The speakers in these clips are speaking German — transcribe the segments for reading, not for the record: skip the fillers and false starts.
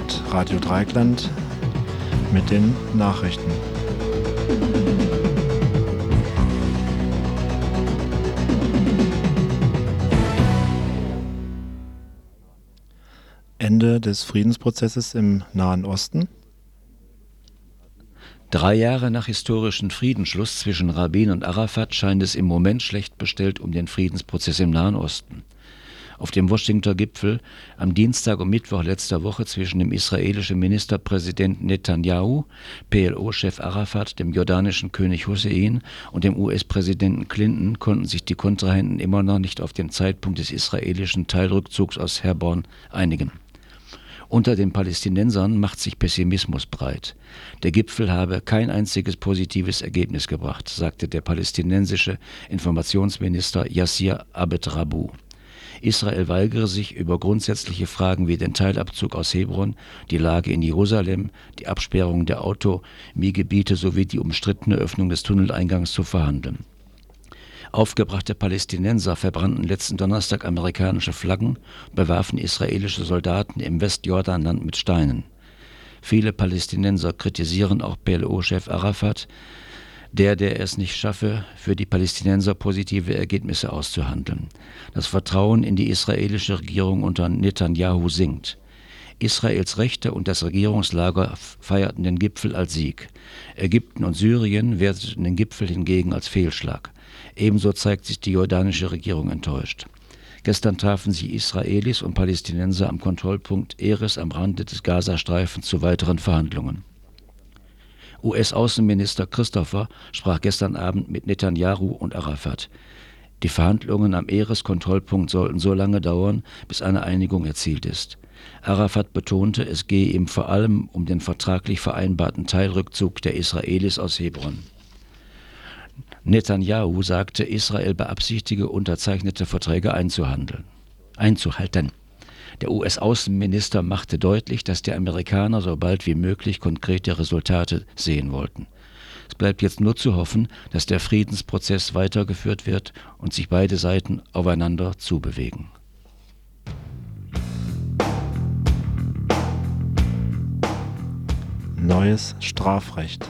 hört Radio Dreieckland mit den Nachrichten. Ende des Friedensprozesses im Nahen Osten. 3 Jahre nach historischem Friedensschluss zwischen Rabin und Arafat scheint es im Moment schlecht bestellt um den Friedensprozess im Nahen Osten. Auf dem Washingtoner Gipfel am Dienstag und Mittwoch letzter Woche zwischen dem israelischen Ministerpräsidenten Netanyahu, PLO-Chef Arafat, dem jordanischen König Hussein und dem US-Präsidenten Clinton konnten sich die Kontrahenten immer noch nicht auf den Zeitpunkt des israelischen Teilrückzugs aus Hebron einigen. Unter den Palästinensern macht sich Pessimismus breit. Der Gipfel habe kein einziges positives Ergebnis gebracht, sagte der palästinensische Informationsminister Yassir Abed Rabu. Israel weigere sich, über grundsätzliche Fragen wie den Teilabzug aus Hebron, die Lage in Jerusalem, die Absperrung der Autonomiegebiete sowie die umstrittene Öffnung des Tunneleingangs zu verhandeln. Aufgebrachte Palästinenser verbrannten letzten Donnerstag amerikanische Flaggen, bewarfen israelische Soldaten im Westjordanland mit Steinen. Viele Palästinenser kritisieren auch PLO-Chef Arafat, der es nicht schaffe, für die Palästinenser positive Ergebnisse auszuhandeln. Das Vertrauen in die israelische Regierung unter Netanyahu sinkt. Israels Rechte und das Regierungslager feierten den Gipfel als Sieg. Ägypten und Syrien werteten den Gipfel hingegen als Fehlschlag. Ebenso zeigt sich die jordanische Regierung enttäuscht. Gestern trafen sich Israelis und Palästinenser am Kontrollpunkt Erez am Rande des Gazastreifens zu weiteren Verhandlungen. US-Außenminister Christopher sprach gestern Abend mit Netanyahu und Arafat. Die Verhandlungen am Erez-Kontrollpunkt sollten so lange dauern, bis eine Einigung erzielt ist. Arafat betonte, es gehe ihm vor allem um den vertraglich vereinbarten Teilrückzug der Israelis aus Hebron. Netanyahu sagte, Israel beabsichtige, unterzeichnete Verträge einzuhalten. Der US-Außenminister machte deutlich, dass die Amerikaner so bald wie möglich konkrete Resultate sehen wollten. Es bleibt jetzt nur zu hoffen, dass der Friedensprozess weitergeführt wird und sich beide Seiten aufeinander zubewegen. Neues Strafrecht.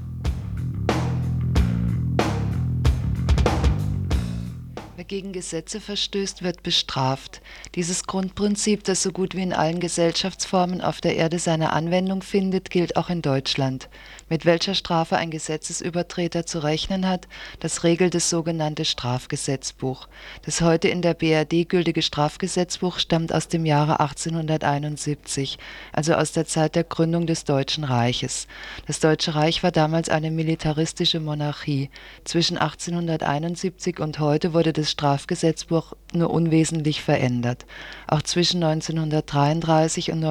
Wer gegen Gesetze verstößt, wird bestraft. Dieses Grundprinzip, das so gut wie in allen Gesellschaftsformen auf der Erde seine Anwendung findet, gilt auch in Deutschland. Mit welcher Strafe ein Gesetzesübertreter zu rechnen hat, das regelt das sogenannte Strafgesetzbuch. Das heute in der BRD gültige Strafgesetzbuch stammt aus dem Jahre 1871, also aus der Zeit der Gründung des Deutschen Reiches. Das Deutsche Reich war damals eine militaristische Monarchie. Zwischen 1871 und heute wurde das Strafgesetzbuch nur unwesentlich verändert. Auch zwischen 1933 und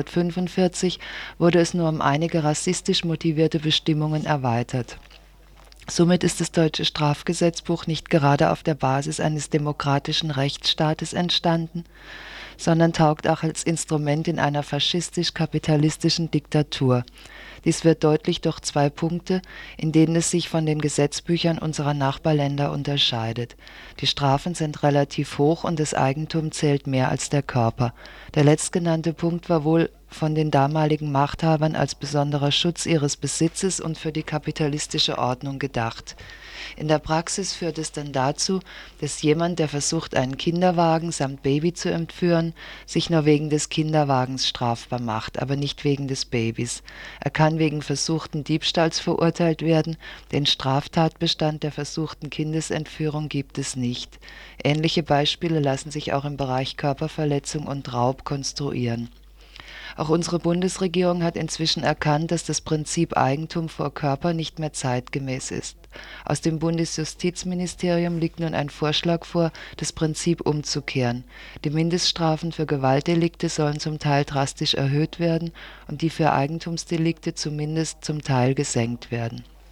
1945 wurde es nur um einige rassistisch motivierte Bestimmungen erweitert. Somit ist das deutsche Strafgesetzbuch nicht gerade auf der Basis eines demokratischen Rechtsstaates entstanden, sondern taugt auch als Instrument in einer faschistisch-kapitalistischen Diktatur. Dies wird deutlich durch 2 Punkte, in denen es sich von den Gesetzbüchern unserer Nachbarländer unterscheidet. Die Strafen sind relativ hoch und das Eigentum zählt mehr als der Körper. Der letztgenannte Punkt war wohl von den damaligen Machthabern als besonderer Schutz ihres Besitzes und für die kapitalistische Ordnung gedacht. In der Praxis führt es dann dazu, dass jemand, der versucht, einen Kinderwagen samt Baby zu entführen, sich nur wegen des Kinderwagens strafbar macht, aber nicht wegen des Babys. Er kann wegen versuchten Diebstahls verurteilt werden, den Straftatbestand der versuchten Kindesentführung gibt es nicht. Ähnliche Beispiele lassen sich auch im Bereich Körperverletzung und Raub konstruieren. Auch unsere Bundesregierung hat inzwischen erkannt, dass das Prinzip Eigentum vor Körper nicht mehr zeitgemäß ist. Aus dem Bundesjustizministerium liegt nun ein Vorschlag vor, das Prinzip umzukehren. Die Mindeststrafen für Gewaltdelikte sollen zum Teil drastisch erhöht werden und die für Eigentumsdelikte zumindest zum Teil gesenkt werden.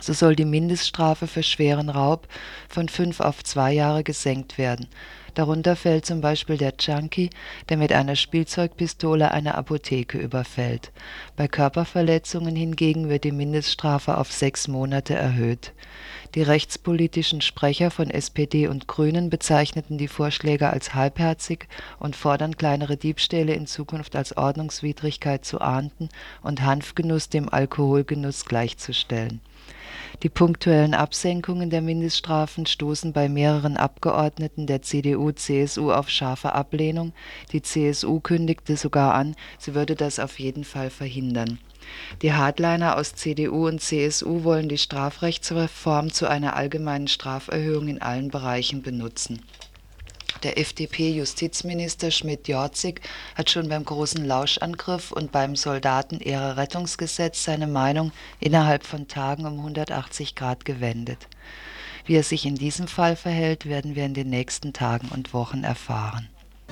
So soll die Mindeststrafe für schweren Raub von 5 auf 2 Jahre gesenkt werden. Darunter fällt zum Beispiel der Junkie, der mit einer Spielzeugpistole eine Apotheke überfällt. Bei Körperverletzungen hingegen wird die Mindeststrafe auf 6 Monate erhöht. Die rechtspolitischen Sprecher von SPD und Grünen bezeichneten die Vorschläge als halbherzig und fordern, kleinere Diebstähle in Zukunft als Ordnungswidrigkeit zu ahnden und Hanfgenuss dem Alkoholgenuss gleichzustellen. Die punktuellen Absenkungen der Mindeststrafen stoßen bei mehreren Abgeordneten der CDU/CSU auf scharfe Ablehnung. Die CSU kündigte sogar an, sie würde das auf jeden Fall verhindern. Die Hardliner aus CDU und CSU wollen die Strafrechtsreform zu einer allgemeinen Straferhöhung in allen Bereichen benutzen. Der FDP-Justizminister Schmidt-Jorzig hat schon beim großen Lauschangriff und beim Soldaten-Ehre-Rettungsgesetz seine Meinung innerhalb von Tagen um 180 Grad gewendet. Wie er sich in diesem Fall verhält, werden wir in den nächsten Tagen und Wochen erfahren.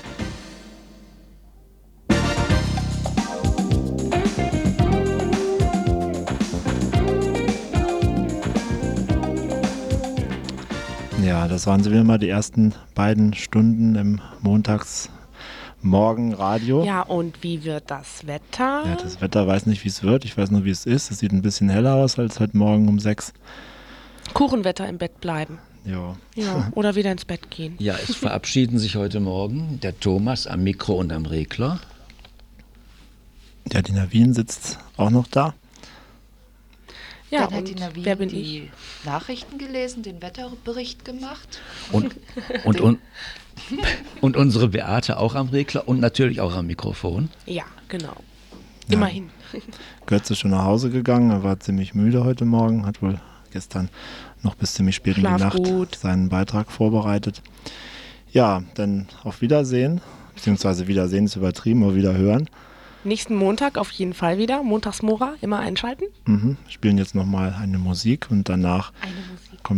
Ja, das waren sie wieder mal, die ersten beiden Stunden im Montagsmorgenradio. Ja, und wie wird das Wetter? Ja, das Wetter weiß nicht, wie es wird. Ich weiß nur, wie es ist. Es sieht ein bisschen heller aus als heute Morgen um 6. Kuchenwetter im Bett bleiben. Jo. Ja, oder wieder ins Bett gehen. Ja, es verabschieden sich heute Morgen der Thomas am Mikro und am Regler. Ja, die Navin sitzt auch noch da. Ja, Dann hat die und Navin wer bin ich? die Nachrichten gelesen, den Wetterbericht gemacht. Und unsere Beate auch am Regler und natürlich auch am Mikrofon. Ja, genau. Ja. Immerhin. Götz ist schon nach Hause gegangen, er war ziemlich müde heute Morgen, hat wohl gestern noch bis ziemlich spät in die Schlaf Nacht gut. seinen Beitrag vorbereitet. Ja, dann auf Wiedersehen, beziehungsweise Wiedersehen ist übertrieben, aber wieder hören. Nächsten Montag auf jeden Fall wieder. Montagsmora, immer einschalten. Spielen jetzt nochmal eine Musik und danach Eine Musik.